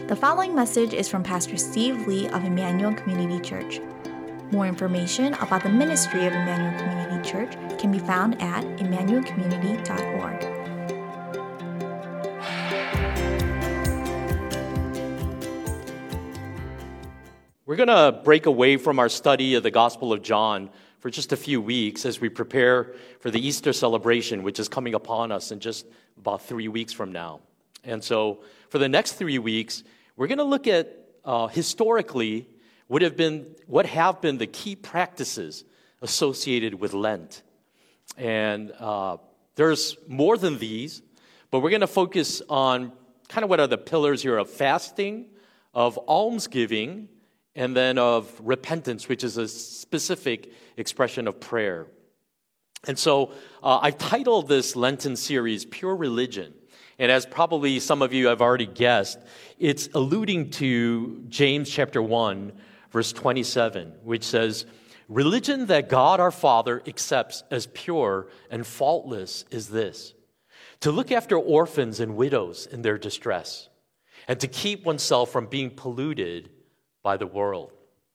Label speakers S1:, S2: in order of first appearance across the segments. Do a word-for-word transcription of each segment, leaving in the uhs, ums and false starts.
S1: The following message is from Pastor Steve Lee of Emmanuel Community Church. More information about the ministry of Emmanuel Community Church can be found at emmanuel community dot org.
S2: We're going to break away from our study of the Gospel of John for just a few weeks as we prepare for the Easter celebration, which is coming upon us in just about three weeks from now. And so for the next three weeks, we're going to look at uh, historically what have been what have been the key practices associated with Lent. And uh, there's more than these, but we're going to focus on kind of what are the pillars here of fasting, of almsgiving, and then of repentance, which is a specific expression of prayer. And so uh, I've titled this Lenten series, Pure Religion. And as probably some of you have already guessed, it's alluding to James chapter one, verse twenty-seven, which says, "Religion that God our Father accepts as pure and faultless is this, to look after orphans and widows in their distress, and to keep oneself from being polluted by the world."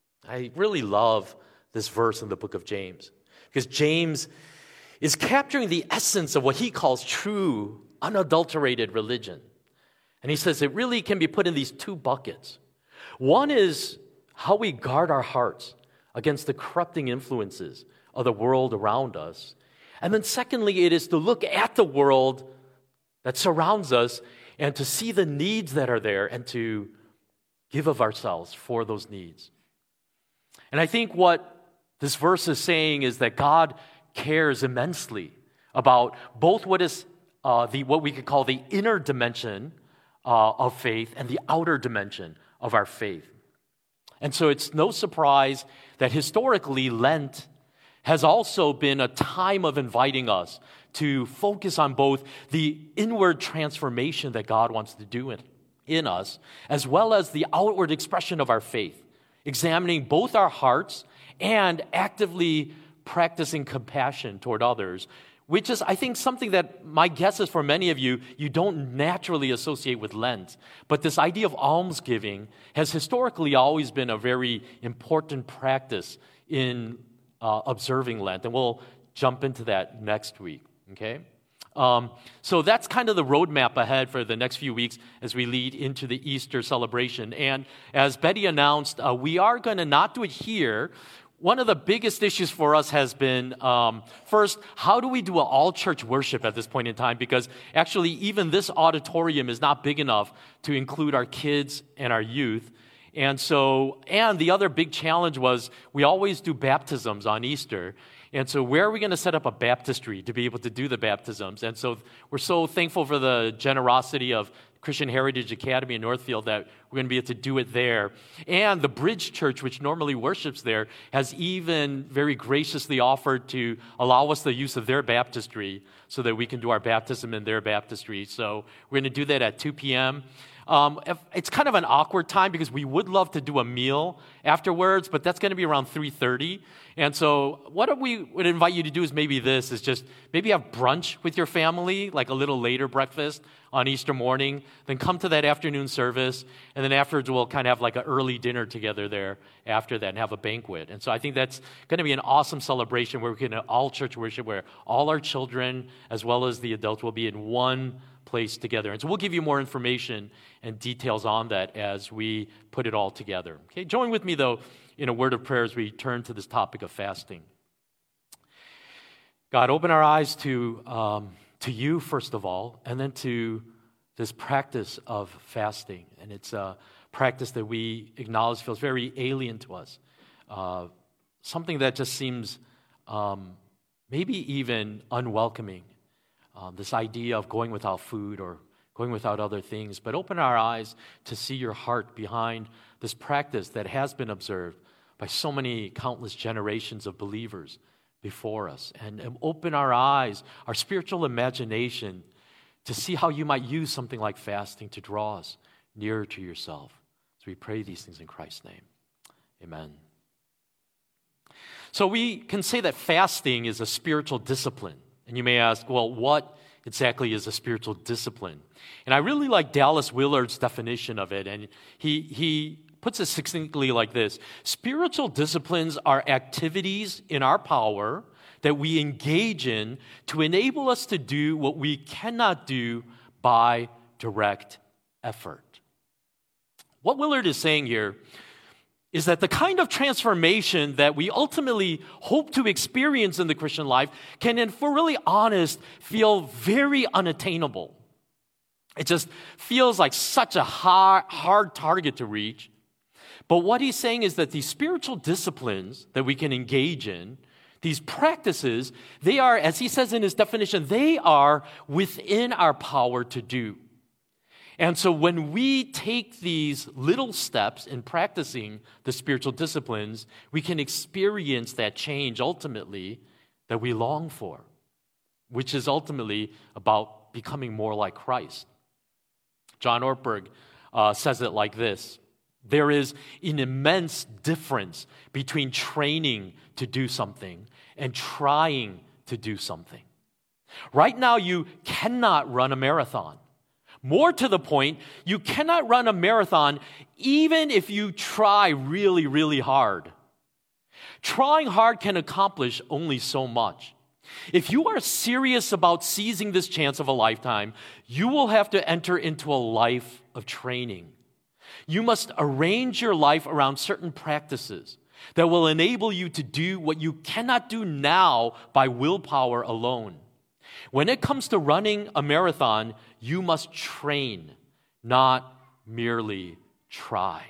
S2: I really love this verse in the book of James, because James is capturing the essence of what he calls true, unadulterated religion. And he says it really can be put in these two buckets. One is how we guard our hearts against the corrupting influences of the world around us. And then secondly, it is to look at the world that surrounds us and to see the needs that are there and to give of ourselves for those needs. And I think what this verse is saying is that God cares immensely about both what is uh, the what we could call the inner dimension uh, of faith and the outer dimension of our faith. And so it's no surprise that historically Lent has also been a time of inviting us to focus on both the inward transformation that God wants to do in, in us, as well as the outward expression of our faith, examining both our hearts and actively practicing compassion toward others, which is, I think, something that my guess is for many of you, you don't naturally associate with Lent. But this idea of almsgiving has historically always been a very important practice in uh, observing Lent. And we'll jump into that next week, okay? Um, so that's kind of the roadmap ahead for the next few weeks as we lead into the Easter celebration. And as Betty announced, uh, we are going to not do it here. One of the biggest issues for us has been, um, first, how do we do an all-church worship at this point in time? Because actually, even this auditorium is not big enough to include our kids and our youth. And so, and the other big challenge was we always do baptisms on Easter. And so where are we going to set up a baptistry to be able to do the baptisms? And so we're so thankful for the generosity of Christian Heritage Academy in Northfield that we're going to be able to do it there. And the Bridge Church, which normally worships there, has even very graciously offered to allow us the use of their baptistry so that we can do our baptism in their baptistry. So we're going to do that at two p.m. Um, it's kind of an awkward time because we would love to do a meal afterwards, but that's going to be around three thirty. And so what we would invite you to do is maybe this, is just maybe have brunch with your family, like a little later breakfast on Easter morning, then come to that afternoon service, and then afterwards we'll kind of have like an early dinner together there after that and have a banquet. And so I think that's going to be an awesome celebration where we can all church worship, where all our children as well as the adults will be in one place together. And so we'll give you more information and details on that as we put it all together. Okay, join with me though in a word of prayer as we turn to this topic of fasting. God, open our eyes to um, to you first of all, and then to this practice of fasting. And it's a practice that we acknowledge feels very alien to us, uh, something that just seems um, maybe even unwelcoming. Um, this idea of going without food or going without other things, but open our eyes to see your heart behind this practice that has been observed by so many countless generations of believers before us. And, and open our eyes, our spiritual imagination, to see how you might use something like fasting to draw us nearer to yourself. So we pray these things in Christ's name. Amen. So we can say that fasting is a spiritual discipline. And you may ask, well, what exactly is a spiritual discipline? And I really like Dallas Willard's definition of it, and he he puts it succinctly like this: spiritual disciplines are activities in our power that we engage in to enable us to do what we cannot do by direct effort. What Willard is saying here is that the kind of transformation that we ultimately hope to experience in the Christian life can, if we're really honest, feel very unattainable. It just feels like such a hard, hard target to reach. But what he's saying is that these spiritual disciplines that we can engage in, these practices, they are, as he says in his definition, they are within our power to do. And so when we take these little steps in practicing the spiritual disciplines, we can experience that change ultimately that we long for, which is ultimately about becoming more like Christ. John Ortberg uh, says it like this: there is an immense difference between training to do something and trying to do something. Right now, you cannot run a marathon. More to the point, you cannot run a marathon even if you try really, really hard. Trying hard can accomplish only so much. If you are serious about seizing this chance of a lifetime, you will have to enter into a life of training. You must arrange your life around certain practices that will enable you to do what you cannot do now by willpower alone. When it comes to running a marathon, you must train, not merely try.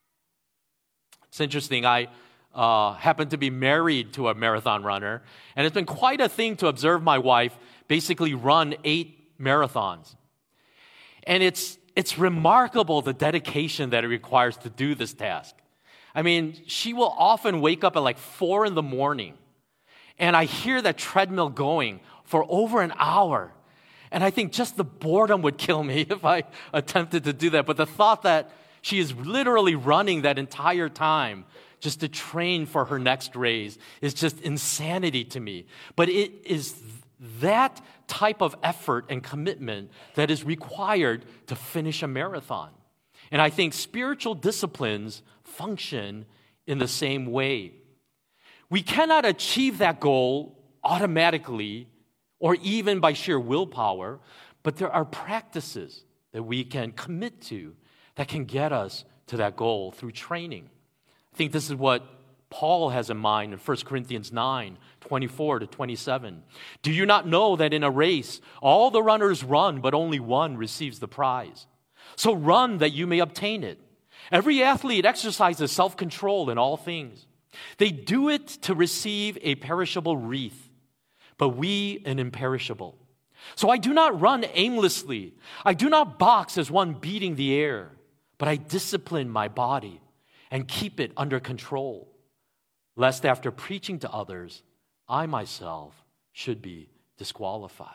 S2: It's interesting. I uh, happen to be married to a marathon runner, and it's been quite a thing to observe my wife basically run eight marathons. And it's it's remarkable the dedication that it requires to do this task. I mean, she will often wake up at like four in the morning, and I hear that treadmill going for over an hour. And I think just the boredom would kill me if I attempted to do that. But the thought that she is literally running that entire time just to train for her next race is just insanity to me. But it is that type of effort and commitment that is required to finish a marathon. And I think spiritual disciplines function in the same way. We cannot achieve that goal automatically or even by sheer willpower, but there are practices that we can commit to that can get us to that goal through training. I think this is what Paul has in mind in First Corinthians nine, twenty-four to twenty-seven. Do you not know that in a race, all the runners run, but only one receives the prize? So run that you may obtain it. Every athlete exercises self-control in all things. They do it to receive a perishable wreath, but we an imperishable. So I do not run aimlessly. I do not box as one beating the air, but I discipline my body and keep it under control, lest after preaching to others, I myself should be disqualified.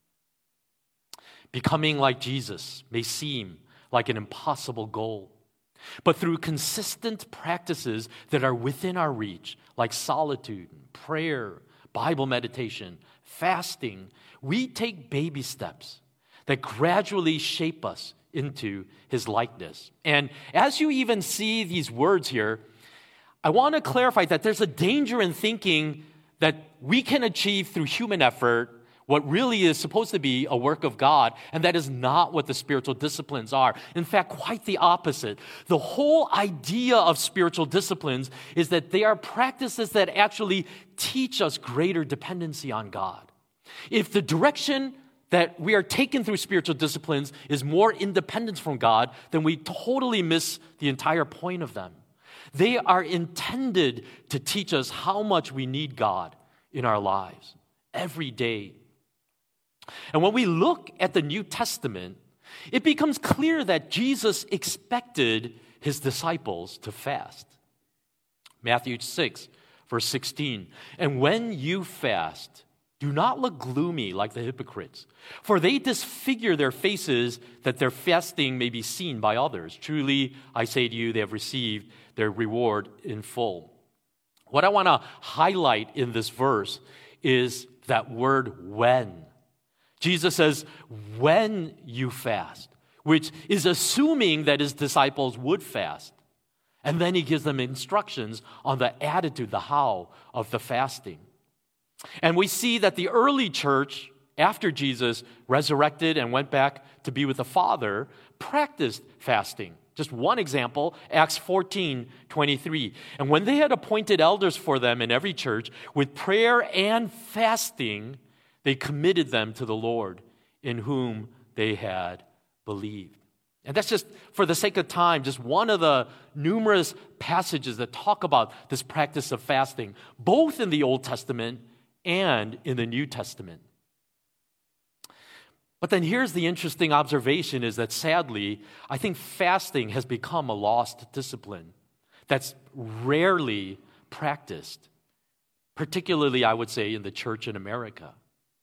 S2: Becoming like Jesus may seem like an impossible goal, but through consistent practices that are within our reach, like solitude, prayer, Bible meditation, fasting, we take baby steps that gradually shape us into his likeness. And as you even see these words here, I want to clarify that there's a danger in thinking that we can achieve through human effort what really is supposed to be a work of God, and that is not what the spiritual disciplines are. In fact, quite the opposite. The whole idea of spiritual disciplines is that they are practices that actually teach us greater dependency on God. If the direction that we are taken through spiritual disciplines is more independence from God, then we totally miss the entire point of them. They are intended to teach us how much we need God in our lives every day. And when we look at the New Testament, it becomes clear that Jesus expected his disciples to fast. Matthew six, verse sixteen, and when you fast, do not look gloomy like the hypocrites, for they disfigure their faces that their fasting may be seen by others. Truly, I say to you, they have received their reward in full. What I want to highlight in this verse is that word when. Jesus says, when you fast, which is assuming that his disciples would fast. And then he gives them instructions on the attitude, the how of the fasting. And we see that the early church, after Jesus resurrected and went back to be with the Father, practiced fasting. Just one example, Acts fourteen twenty-three. And when they had appointed elders for them in every church, with prayer and fasting, they committed them to the Lord, in whom they had believed. And that's just, for the sake of time, just one of the numerous passages that talk about this practice of fasting, both in the Old Testament and in the New Testament. But then here's the interesting observation is that sadly, I think fasting has become a lost discipline that's rarely practiced, particularly, I would say, in the church in America.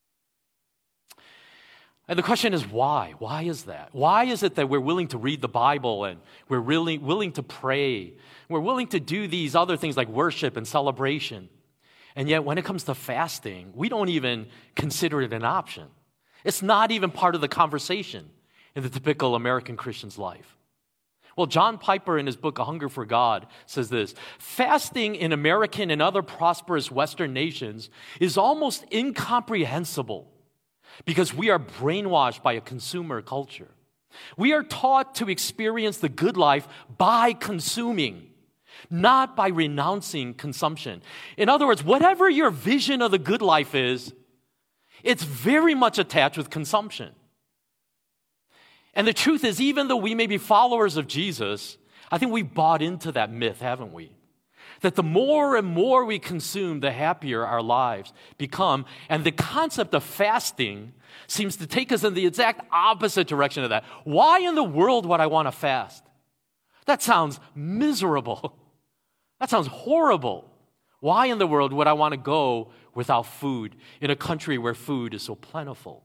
S2: And the question is why? Why is that? Why is it that we're willing to read the Bible and we're really willing to pray? We're willing to do these other things like worship and celebration. And yet when it comes to fasting, we don't even consider it an option. It's not even part of the conversation in the typical American Christian's life. Well, John Piper in his book, A Hunger for God, says this: fasting in American and other prosperous Western nations is almost incomprehensible because we are brainwashed by a consumer culture. We are taught to experience the good life by consuming, not by renouncing consumption. In other words, whatever your vision of the good life is, it's very much attached with consumption. And the truth is, even though we may be followers of Jesus, I think we bought into that myth, haven't we? That the more and more we consume, the happier our lives become. And the concept of fasting seems to take us in the exact opposite direction of that. Why in the world would I want to fast? That sounds miserable. That sounds horrible. Why in the world would I want to go without food in a country where food is so plentiful?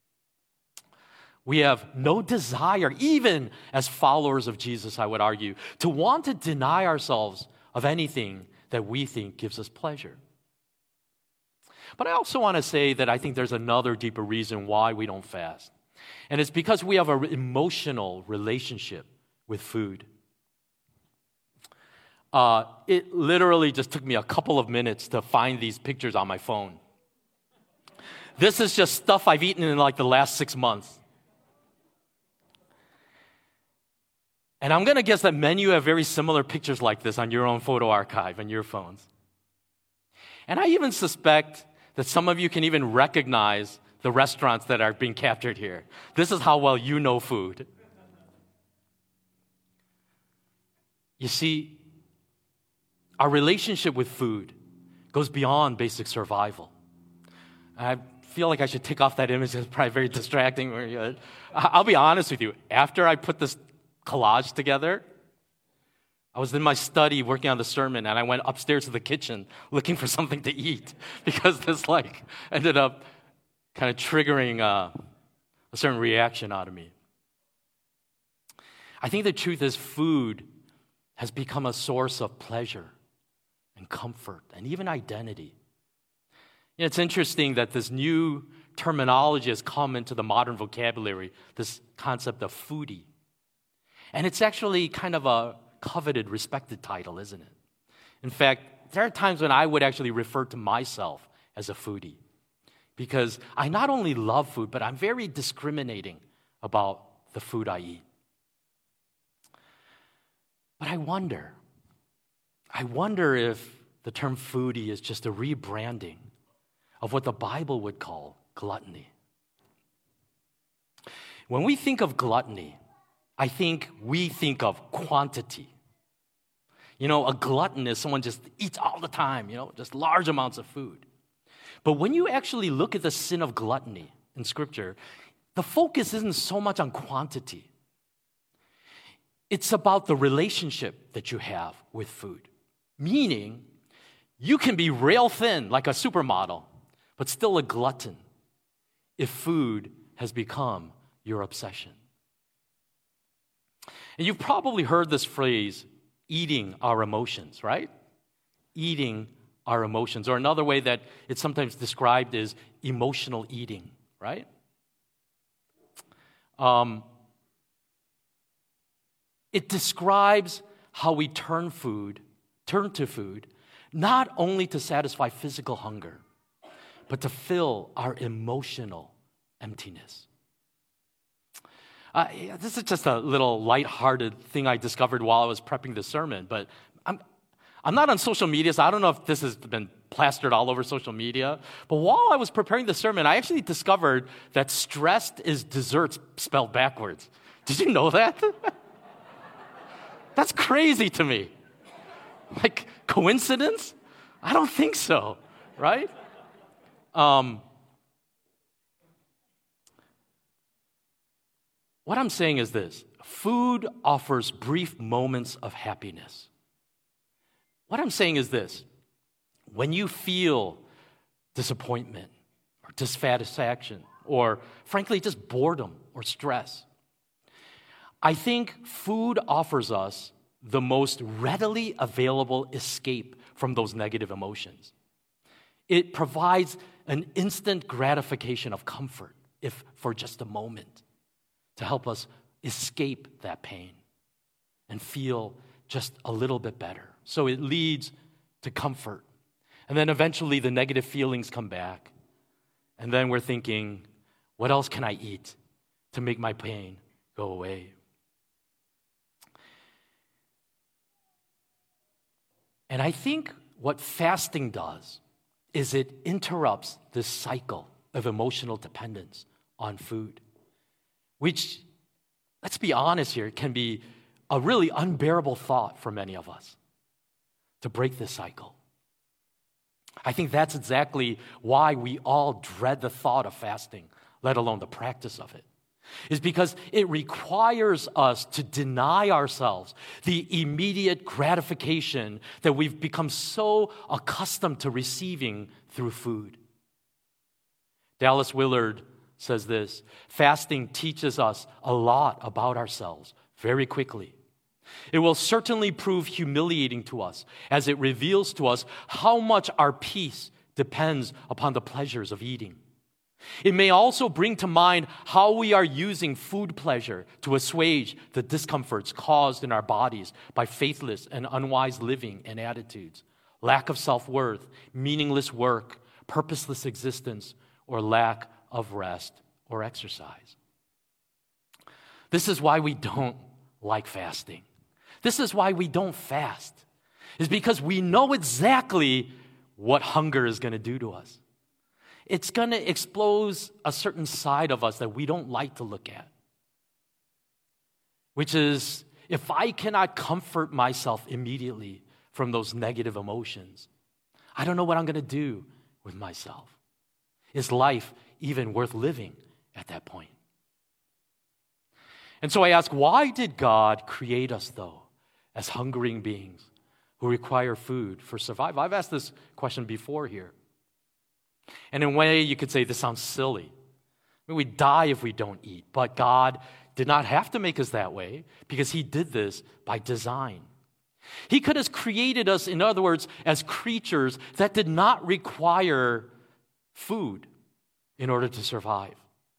S2: We have no desire, even as followers of Jesus, I would argue, to want to deny ourselves of anything that we think gives us pleasure. But I also want to say that I think there's another deeper reason why we don't fast. And it's because we have an emotional relationship with food. Uh, it literally just took me a couple of minutes to find these pictures on my phone. This is just stuff I've eaten in like the last six months. And I'm going to guess that many of you have very similar pictures like this on your own photo archive and your phones. And I even suspect that some of you can even recognize the restaurants that are being captured here. This is how well you know food. You see, our relationship with food goes beyond basic survival. I feel like I should take off that image. It's probably very distracting. I'll be honest with you. After I put this collage together, I was in my study working on the sermon, and I went upstairs to the kitchen looking for something to eat because this like ended up kind of triggering uh, a certain reaction out of me. I think the truth is food has become a source of pleasure and comfort and even identity. You know, it's interesting that this new terminology has come into the modern vocabulary, this concept of foodie. And it's actually kind of a coveted, respected title, isn't it? In fact, there are times when I would actually refer to myself as a foodie because I not only love food, but I'm very discriminating about the food I eat. But I wonder, I wonder if the term foodie is just a rebranding of what the Bible would call gluttony. When we think of gluttony, I think we think of quantity. You know, a glutton is someone just eats all the time, you know, just large amounts of food. But when you actually look at the sin of gluttony in Scripture, the focus isn't so much on quantity. It's about the relationship that you have with food. Meaning, you can be rail thin like a supermodel, but still a glutton if food has become your obsession. And you've probably heard this phrase, eating our emotions, right? Eating our emotions. Or another way that it's sometimes described is emotional eating, right? Um, it describes how we turn food, turn to food, not only to satisfy physical hunger, but to fill our emotional emptiness. Uh, this is just a little lighthearted thing I discovered while I was prepping the sermon, but I'm I'm not on social media, so I don't know if this has been plastered all over social media. But while I was preparing the sermon, I actually discovered that stressed is desserts spelled backwards. Did you know that? That's crazy to me. Like, coincidence? I don't think so, right? Um, what I'm saying is this: food offers brief moments of happiness. What I'm saying is this: when you feel disappointment or dissatisfaction or, frankly, just boredom or stress, I think food offers us the most readily available escape from those negative emotions. It provides an instant gratification of comfort, if for just a moment, to help us escape that pain and feel just a little bit better. So it leads to comfort. And then eventually the negative feelings come back. And then we're thinking, what else can I eat to make my pain go away? And I think what fasting does is it interrupts this cycle of emotional dependence on food, which, let's be honest here, can be a really unbearable thought for many of us to break this cycle. I think that's exactly why we all dread the thought of fasting, let alone the practice of it. Is because it requires us to deny ourselves the immediate gratification that we've become so accustomed to receiving through food. Dallas Willard says this: fasting teaches us a lot about ourselves very quickly. It will certainly prove humiliating to us as it reveals to us how much our peace depends upon the pleasures of eating. It may also bring to mind how we are using food pleasure to assuage the discomforts caused in our bodies by faithless and unwise living and attitudes, lack of self-worth, meaningless work, purposeless existence, or lack of rest or exercise. This is why we don't like fasting. This is why we don't fast. Is because we know exactly what hunger is going to do to us. It's going to expose a certain side of us that we don't like to look at, which is, if I cannot comfort myself immediately from those negative emotions, I don't know what I'm going to do with myself. Is life even worth living at that point? And so I ask, why did God create us, though, as hungering beings who require food for survival? I've asked this question before here. And in a way, you could say this sounds silly. I mean, we die if we don't eat, but God did not have to make us that way because He did this by design. He could have created us, in other words, as creatures that did not require food in order to survive.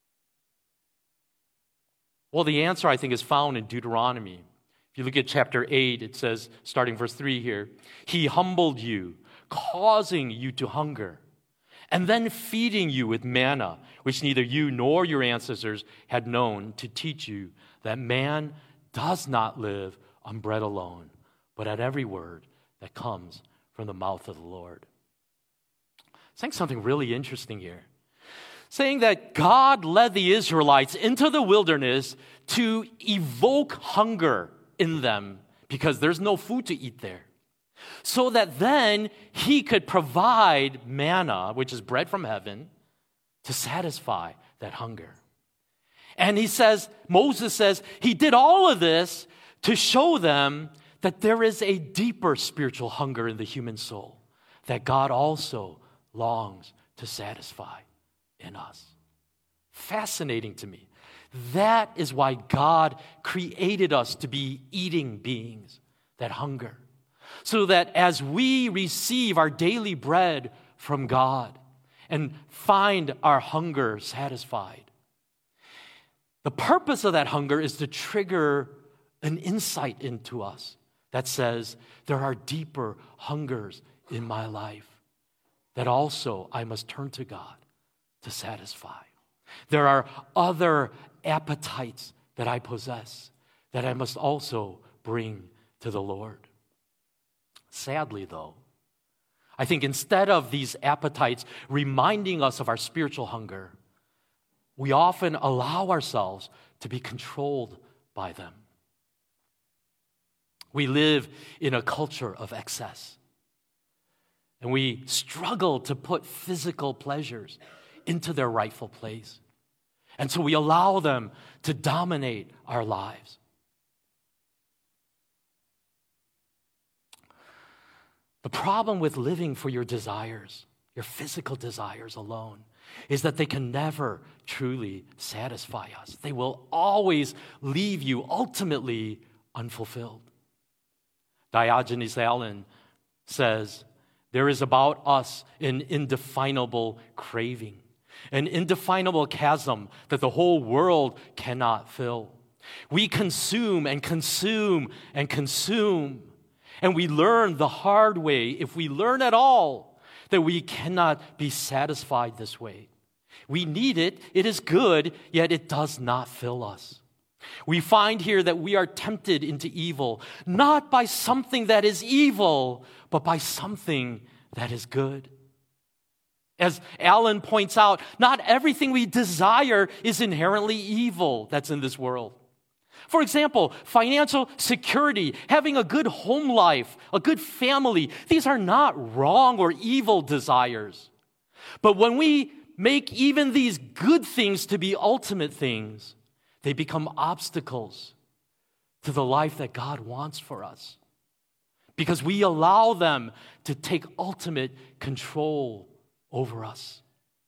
S2: Well, the answer, I think, is found in Deuteronomy. If you look at chapter eight, it says, starting verse three here, He humbled you, causing you to hunger, and then feeding you with manna, which neither you nor your ancestors had known, to teach you that man does not live on bread alone, but at every word that comes from the mouth of the Lord. Saying something really interesting here. Saying that God led the Israelites into the wilderness to evoke hunger in them because there's no food to eat there. So that then He could provide manna, which is bread from heaven, to satisfy that hunger. And he says, Moses says, he did all of this to show them that there is a deeper spiritual hunger in the human soul that God also longs to satisfy in us. Fascinating to me. That is why God created us to be eating beings that hunger. So that as we receive our daily bread from God and find our hunger satisfied, The purpose of that hunger is to trigger an insight into us that says there are deeper hungers in my life that also I must turn to God to satisfy. There are other appetites that I possess that I must also bring to the Lord. Sadly, though, I think instead of these appetites reminding us of our spiritual hunger, we often allow ourselves to be controlled by them. We live in a culture of excess, and we struggle to put physical pleasures into their rightful place. And so we allow them to dominate our lives. The problem with living for your desires, your physical desires alone, is that they can never truly satisfy us. They will always leave you ultimately unfulfilled. Diogenes Allen says, there is about us an indefinable craving, an indefinable chasm that the whole world cannot fill. We consume and consume and consume, and we learn the hard way, if we learn at all, that we cannot be satisfied this way. We need it, it is good, yet it does not fill us. We find here that we are tempted into evil, not by something that is evil, but by something that is good. As Allen points out, not everything we desire is inherently evil that's in this world. For example, financial security, having a good home life, a good family, these are not wrong or evil desires. But when we make even these good things to be ultimate things, they become obstacles to the life that God wants for us, because we allow them to take ultimate control over us.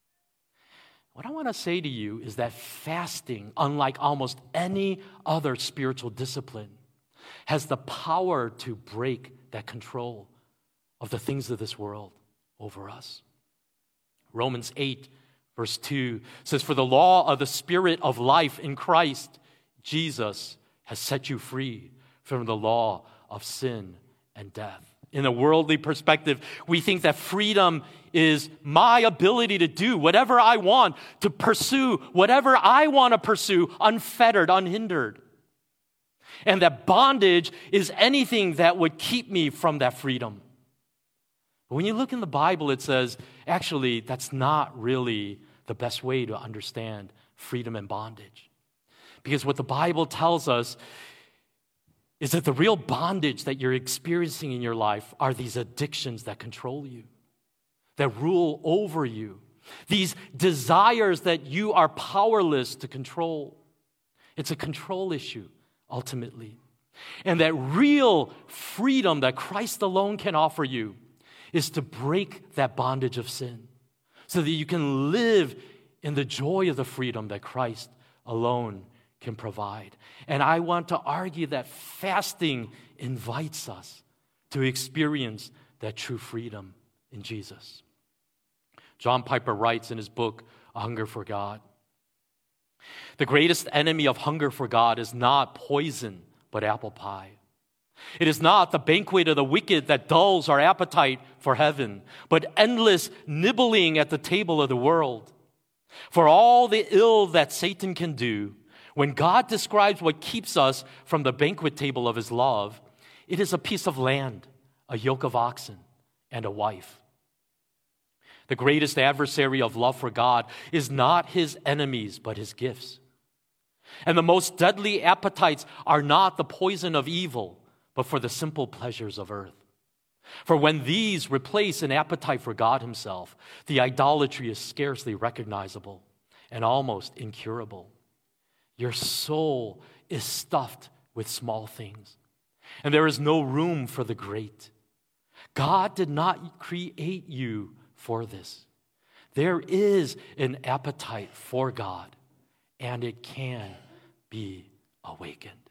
S2: What I want to say to you is that fasting, unlike almost any other spiritual discipline, has the power to break that control of the things of this world over us. Romans eight, verse two says, "For the law of the Spirit of life in Christ Jesus has set you free from the law of sin and death." In a worldly perspective, we think that freedom is my ability to do whatever I want, to pursue whatever I want to pursue, unfettered, unhindered. And that bondage is anything that would keep me from that freedom. But when you look in the Bible, it says, actually, that's not really the best way to understand freedom and bondage. Because what the Bible tells us is that the real bondage that you're experiencing in your life are these addictions that control you, that rule over you, these desires that you are powerless to control. It's a control issue, ultimately. And that real freedom that Christ alone can offer you is to break that bondage of sin so that you can live in the joy of the freedom that Christ alone can provide. And I want to argue that fasting invites us to experience that true freedom in Jesus. John Piper writes in his book, A Hunger for God, "The greatest enemy of hunger for God is not poison, but apple pie. It is not the banquet of the wicked that dulls our appetite for heaven, but endless nibbling at the table of the world. For all the ill that Satan can do, when God describes what keeps us from the banquet table of his love, it is a piece of land, a yoke of oxen, and a wife. The greatest adversary of love for God is not his enemies, but his gifts. And the most deadly appetites are not the poison of evil, but for the simple pleasures of earth. For when these replace an appetite for God himself, the idolatry is scarcely recognizable and almost incurable. Your soul is stuffed with small things, and there is no room for the great. God did not create you for this. There is an appetite for God, and it can be awakened."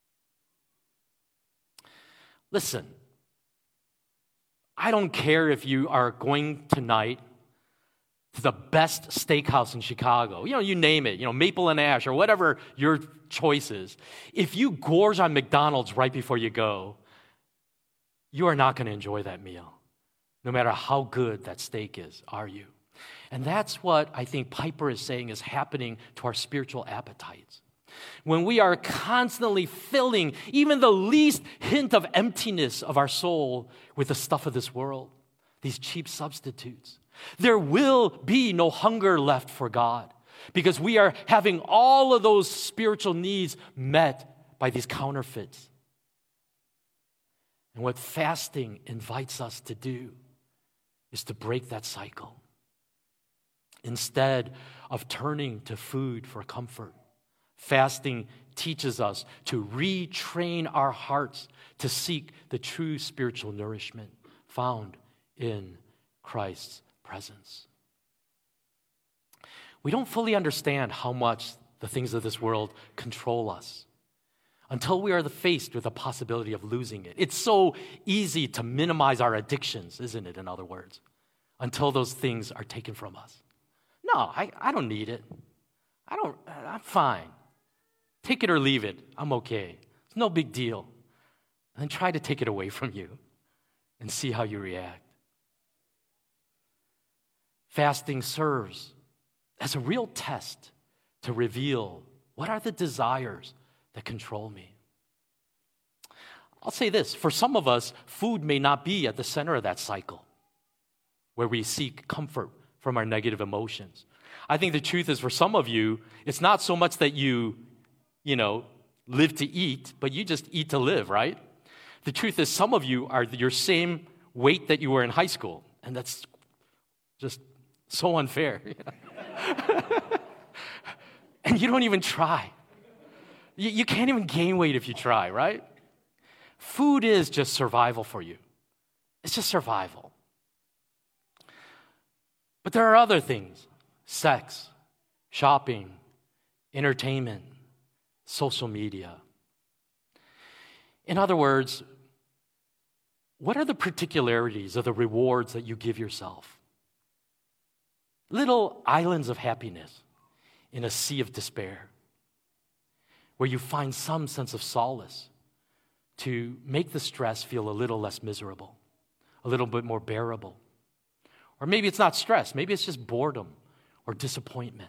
S2: Listen, I don't care if you are going tonight to the best steakhouse in Chicago, you know, you name it, you know, Maple and Ash or whatever your choice is, if you gorge on McDonald's right before you go, you are not going to enjoy that meal, no matter how good that steak is, are you? And that's what I think Piper is saying is happening to our spiritual appetites. When we are constantly filling even the least hint of emptiness of our soul with the stuff of this world, these cheap substitutes, there will be no hunger left for God because we are having all of those spiritual needs met by these counterfeits. And what fasting invites us to do is to break that cycle. Instead of turning to food for comfort, fasting teaches us to retrain our hearts to seek the true spiritual nourishment found in Christ's presence. We don't fully understand how much the things of this world control us until we are faced with the possibility of losing it. It's so easy to minimize our addictions, isn't it, in other words, until those things are taken from us. No, I, I don't need it. I don't, I'm fine. Take it or leave it. I'm okay. It's no big deal. And then try to take it away from you and see how you react. Fasting serves as a real test to reveal what are the desires that control me. I'll say this, for some of us, food may not be at the center of that cycle where we seek comfort from our negative emotions. I think the truth is for some of you, it's not so much that you, you know, live to eat, but you just eat to live, right? The truth is some of you are your same weight that you were in high school, and that's just so unfair. And you don't even try. You, you can't even gain weight if you try, right? Food is just survival for you. It's just survival. But there are other things: sex, shopping, entertainment, social media. In other words, what are the particularities of the rewards that you give yourself? Little islands of happiness in a sea of despair, where you find some sense of solace to make the stress feel a little less miserable, a little bit more bearable. Or maybe it's not stress, maybe it's just boredom or disappointment.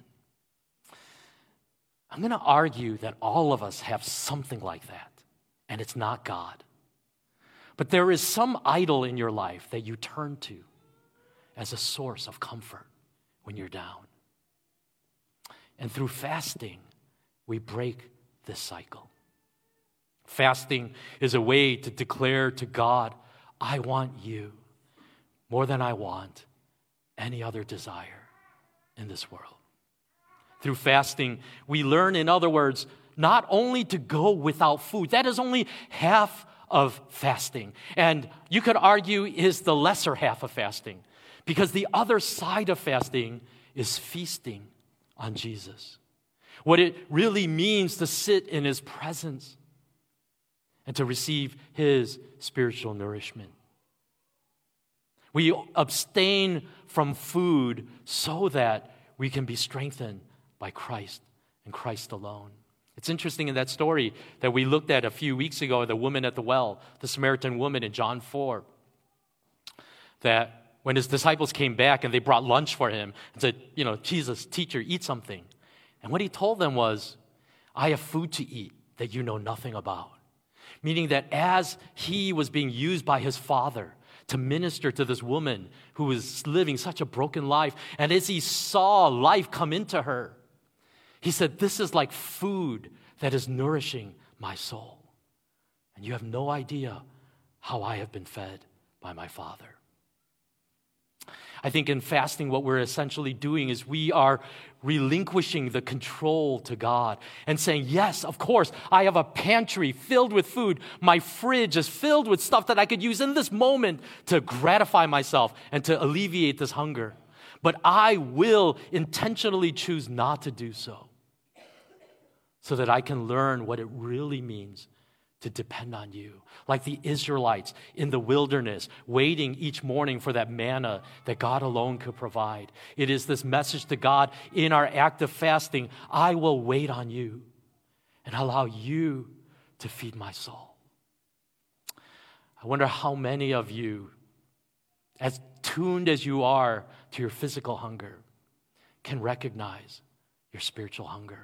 S2: I'm going to argue that all of us have something like that, and it's not God. But there is some idol in your life that you turn to as a source of comfort when you're down. And through fasting, we break this cycle. Fasting is a way to declare to God, I want you more than I want any other desire in this world. Through fasting, we learn, in other words, not only to go without food. That is only half of fasting. And you could argue is the lesser half of fasting, because the other side of fasting is feasting on Jesus. What it really means to sit in His presence and to receive His spiritual nourishment. We abstain from food so that we can be strengthened by Christ and Christ alone. It's interesting in that story that we looked at a few weeks ago, the woman at the well, the Samaritan woman in John four, that when His disciples came back and they brought lunch for Him and said, you know, Jesus, teacher, eat something. And what He told them was, I have food to eat that you know nothing about. Meaning that as He was being used by His Father to minister to this woman who was living such a broken life, and as He saw life come into her, He said, this is like food that is nourishing my soul. And you have no idea how I have been fed by my Father. I think in fasting, what we're essentially doing is we are relinquishing the control to God and saying, yes, of course, I have a pantry filled with food. My fridge is filled with stuff that I could use in this moment to gratify myself and to alleviate this hunger. But I will intentionally choose not to do so, so that I can learn what it really means to depend on you, like the Israelites in the wilderness, waiting each morning for that manna that God alone could provide. It is this message to God in our act of fasting: I will wait on you and allow you to feed my soul. I wonder how many of you, as tuned as you are to your physical hunger, can recognize your spiritual hunger.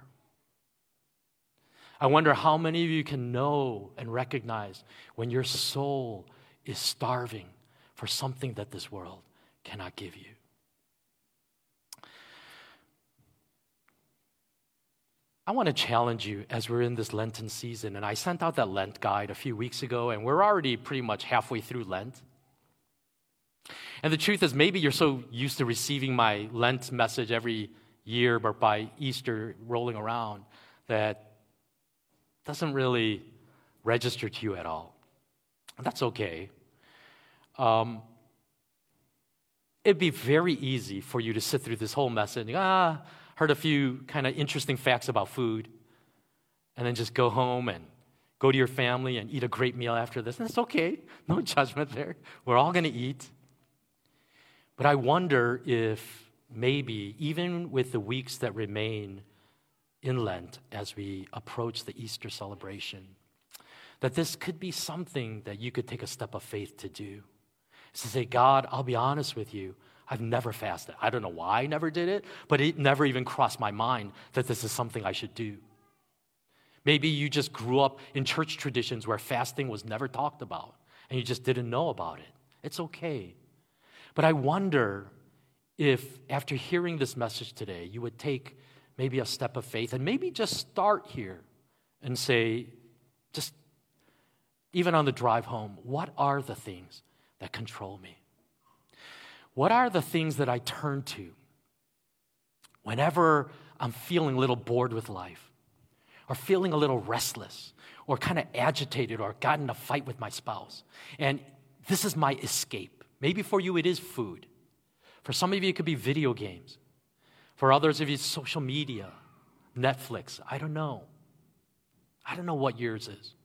S2: I wonder how many of you can know and recognize when your soul is starving for something that this world cannot give you. I want to challenge you as we're in this Lenten season, and I sent out that Lent guide a few weeks ago, and we're already pretty much halfway through Lent. And the truth is, maybe you're so used to receiving my Lent message every year, but by Easter rolling around, that doesn't really register to you at all. That's okay. Um, it'd be very easy for you to sit through this whole message, ah, heard a few kind of interesting facts about food, and then just go home and go to your family and eat a great meal after this. And it's okay. No judgment there. We're all going to eat. But I wonder if maybe, even with the weeks that remain in Lent as we approach the Easter celebration, that this could be something that you could take a step of faith to do. It's to say, God, I'll be honest with you, I've never fasted. I don't know why I never did it, but it never even crossed my mind that this is something I should do. Maybe you just grew up in church traditions where fasting was never talked about, and you just didn't know about it. It's okay. But I wonder if, after hearing this message today, you would take maybe a step of faith and maybe just start here and say, just even on the drive home, what are the things that control me? What are the things that I turn to whenever I'm feeling a little bored with life, or feeling a little restless, or kind of agitated, or got in a fight with my spouse? And this is my escape. Maybe for you it is food. For some of you it could be video games. For others of you it's social media, Netflix. I don't know. I don't know what yours is.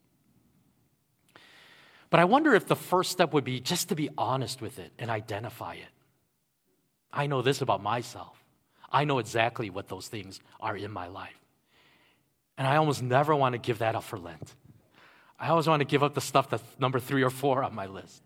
S2: But I wonder if the first step would be just to be honest with it and identify it. I know this about myself. I know exactly what those things are in my life. And I almost never want to give that up for Lent. I always want to give up the stuff that's number three or four on my list.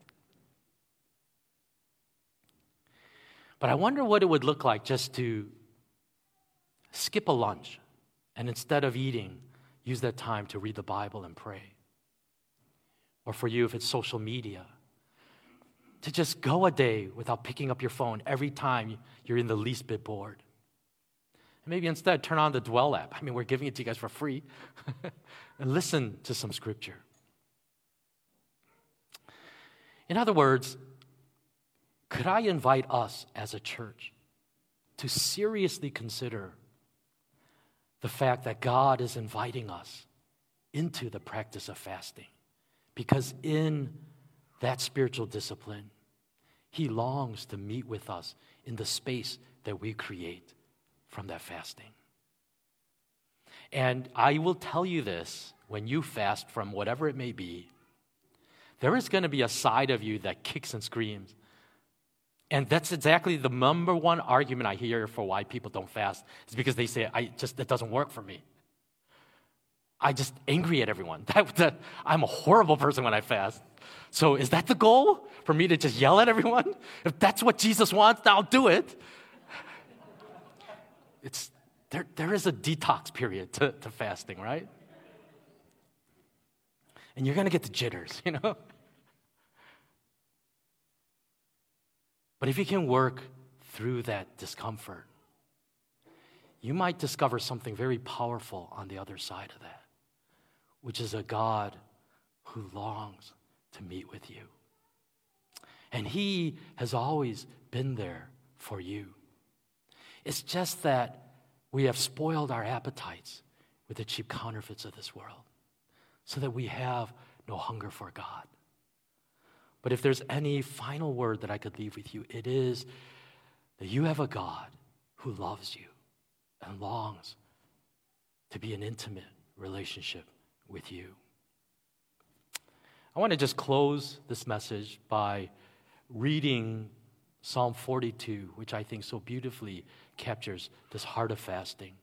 S2: But I wonder what it would look like just to skip a lunch and, instead of eating, use that time to read the Bible and pray. Or for you, if it's social media, to just go a day without picking up your phone every time you're in the least bit bored. And maybe instead turn on the Dwell app. I mean, we're giving it to you guys for free. And listen to some scripture. In other words, could I invite us as a church to seriously consider the fact that God is inviting us into the practice of fasting? Because in that spiritual discipline, He longs to meet with us in the space that we create from that fasting. And I will tell you this, when you fast from whatever it may be, there is going to be a side of you that kicks and screams. And that's exactly the number one argument I hear for why people don't fast, is because they say, I just, it doesn't work for me. I just angry at everyone. That, that, I'm a horrible person when I fast. So is that the goal? For me to just yell at everyone? If that's what Jesus wants, I'll do it. It's there. There is a detox period to, to fasting, right? And you're going to get the jitters, you know? But if you can work through that discomfort, you might discover something very powerful on the other side of that, which is a God who longs to meet with you. And He has always been there for you. It's just that we have spoiled our appetites with the cheap counterfeits of this world, so that we have no hunger for God. But if there's any final word that I could leave with you, it is that you have a God who loves you and longs to be in intimate relationship with you. I want to just close this message by reading Psalm forty-two, which I think so beautifully captures this heart of fasting.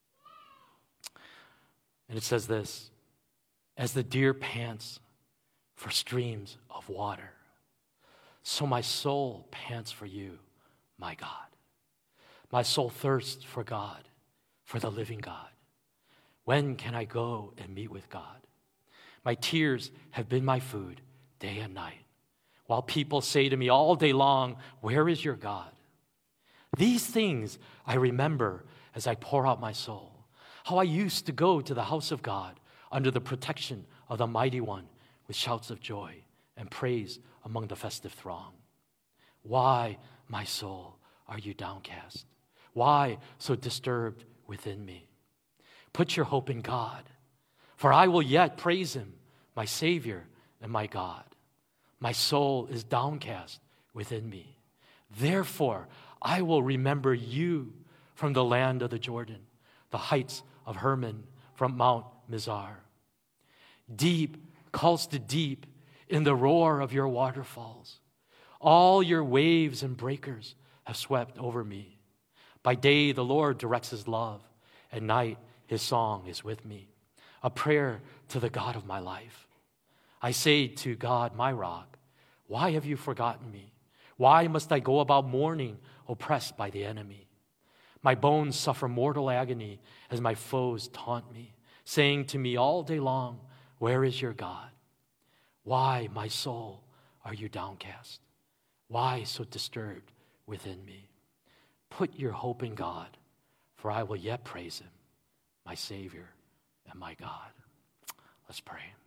S2: And it says this: as the deer pants for streams of water, so my soul pants for you, my God. My soul thirsts for God, for the living God. When can I go and meet with God? My tears have been my food day and night, while people say to me all day long, where is your God? These things I remember as I pour out my soul, how I used to go to the house of God under the protection of the Mighty One with shouts of joy and praise among the festive throng. Why, my soul, are you downcast? Why so disturbed within me? Put your hope in God, for I will yet praise him, my Savior and my God. My soul is downcast within me. Therefore, I will remember you from the land of the Jordan, the heights of Hermon, from Mount Mizar. Deep calls to deep in the roar of your waterfalls. All your waves and breakers have swept over me. By day, the Lord directs his love. At night, his song is with me, a prayer to the God of my life. I say to God, my rock, why have you forgotten me? Why must I go about mourning, oppressed by the enemy? My bones suffer mortal agony as my foes taunt me, saying to me all day long, where is your God? Why, my soul, are you downcast? Why so disturbed within me? Put your hope in God, for I will yet praise him, my Savior and my God. Let's pray.